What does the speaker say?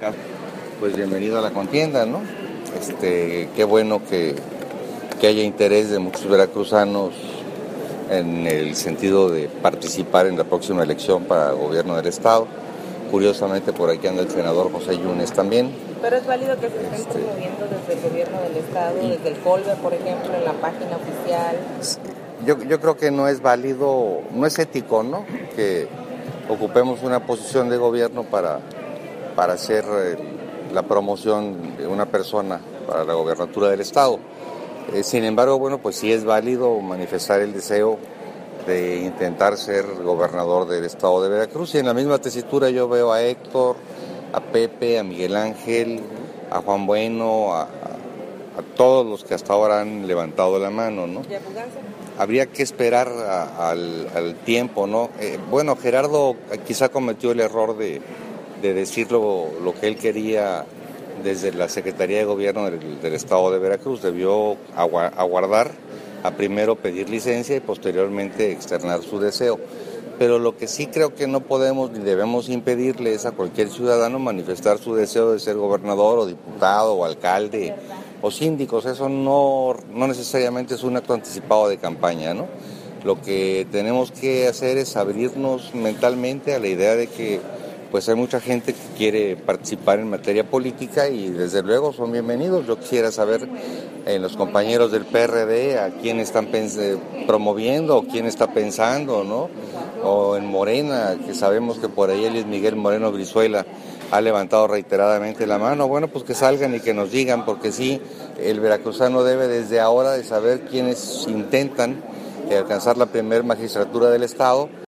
Pues bienvenido a la contienda, ¿no? Qué bueno que haya interés de muchos veracruzanos en el sentido de participar en la próxima elección para el gobierno del estado. Curiosamente por aquí anda el senador José Yunes también. Pero es válido que se estén promoviendo desde el gobierno del estado, desde el COLBE, por ejemplo, en la página oficial. Yo creo que no es válido, no es ético, ¿no? Que ocupemos una posición de gobierno para hacer la promoción de una persona para la gobernatura del estado. Sin embargo, bueno, pues sí es válido manifestar el deseo de intentar ser gobernador del estado de Veracruz. Y en la misma tesitura yo veo a Héctor, a Pepe, a Miguel Ángel, a Juan Bueno, a todos los que hasta ahora han levantado la mano, ¿no? ¿Y a Puganza? Habría que esperar al tiempo, ¿no? Bueno, Gerardo quizá cometió el error de decir lo que él quería desde la Secretaría de Gobierno del Estado de Veracruz. Debió aguardar a primero pedir licencia y posteriormente externar su deseo. Pero lo que sí creo que no podemos ni debemos impedirle es a cualquier ciudadano manifestar su deseo de ser gobernador o diputado o alcalde o síndicos. Eso no necesariamente es un acto anticipado de campaña, ¿no? Lo que tenemos que hacer es abrirnos mentalmente a la idea de que pues hay mucha gente que quiere participar en materia política y desde luego son bienvenidos. Yo quisiera saber en los compañeros del PRD a quién están promoviendo o quién está pensando, ¿no? O en Morena, que sabemos que por ahí Luis Miguel Moreno Brizuela ha levantado reiteradamente la mano. Bueno, pues que salgan y que nos digan, porque sí, el veracruzano debe desde ahora de saber quiénes intentan alcanzar la primera magistratura del estado.